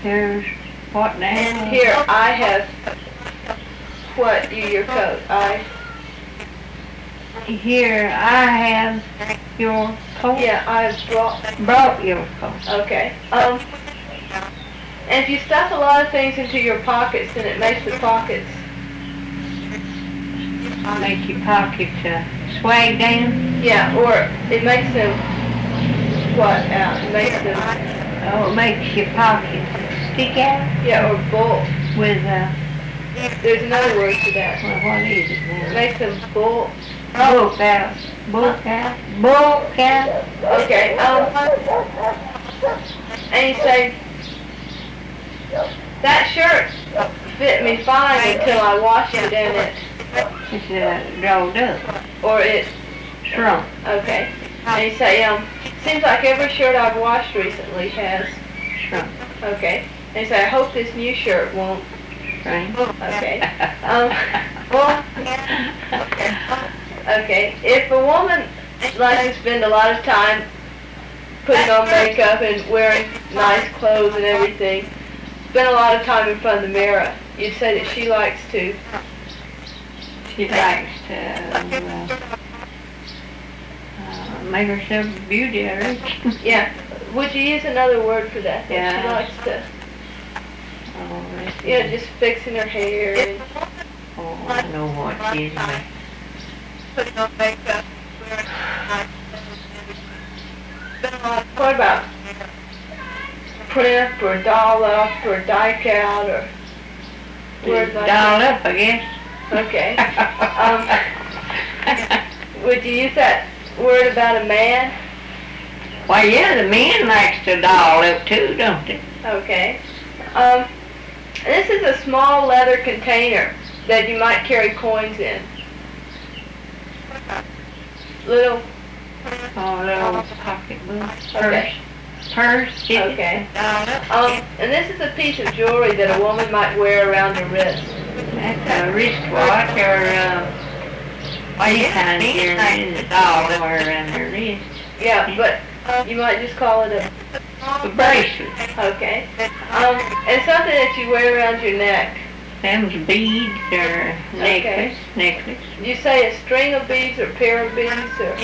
Here's what now? And here I have what your coat. Here I have your coat. Yeah, I Brought your coat. Okay. And if you stuff a lot of things into your pockets, then it makes the pockets. Make your pockets swag down. Yeah, or it makes them what out? It makes them. Oh, it makes your pockets stick out. Yeah, or bulk. With There's another word for that. well, what is it It now? makes them bulk. Bulk out. Bulk out. Bulk out. Okay. And you say that shirt fit me fine until I washed it and it. It's rolled up. Or it Shrunk. Okay. And you say, seems like every shirt I've washed recently has. Shrunk. Okay. And you say, I hope this new shirt won't. Right? Okay. Okay. If a woman likes to spend a lot of time putting on makeup and wearing nice clothes and everything, spend a lot of time in front of the mirror, you'd say that she likes to. She likes to make herself beauty, I reckon. Yeah. Would you use another word for that? Yeah. She likes to. Oh, Yeah, just fixing her hair and. Oh, I know what she is. Putting on makeup, wearing nice clothes. What about print or doll up or dyke out or words like Doll that? up, I guess. Okay. Would you use that word about a man? Well, yeah, the men likes to doll up too, don't they? Okay. This is a small leather container that you might carry coins in. Little. Oh, little pocketbook. Okay. Purse. Okay. And this is a piece of jewelry that a woman might wear around her wrist. That's a wristwatch or any kind of earring that's all over around her wrist. Yeah, but you might just call it a bracelet. Okay. And something that you wear around your neck. Them's beads or necklace. Necklace. You say a string of beads or pair of beads or.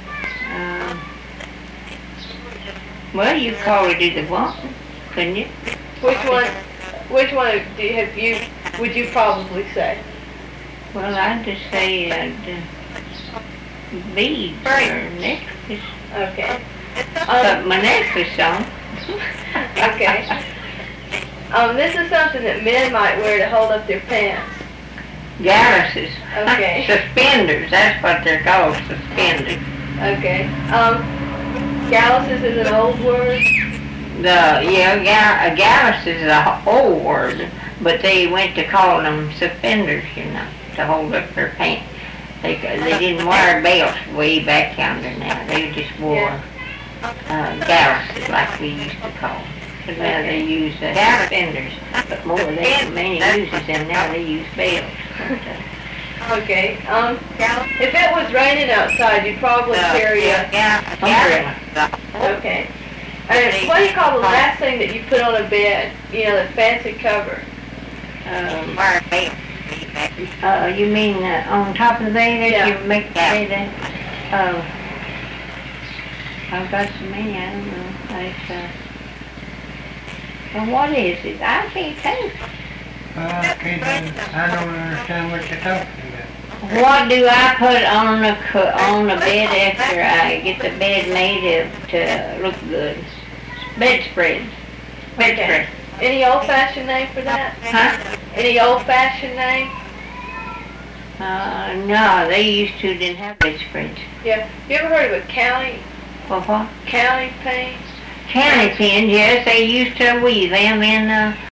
Well, you call it either one, couldn't you? Which one would you probably say? Well, I'd just say beads or necklace. Okay. Put my necklace on. Okay. This is something that men might wear to hold up their pants. Galluses. Okay. Suspenders, that's what they're called, suspenders. Okay. Galluses is an old word? Gallus is an old word, but they went to calling them suspenders, you know, to hold up their pants. They didn't wear belts way back yonder now. They just wore galluses like we used to call them. But now they use suspenders, but more many uses them now. They use belts. Okay. If it was raining outside, you'd probably carry a umbrella. Okay. And what do you call the last thing that you put on a bed? You know, the fancy cover. You mean on top of the bed that you make the bed? I've got so many, I don't know. Well, what is it? I can't tell. I don't understand what you're talking about. What do I put on the bed after I get the bed made to look good? Bedspread. Bedspread. Any old-fashioned name for that? Huh? Any old-fashioned name? No, they used to didn't have bedspreads. Yeah. You ever heard of a county What? county pane? County pins, yes, they used to weave them in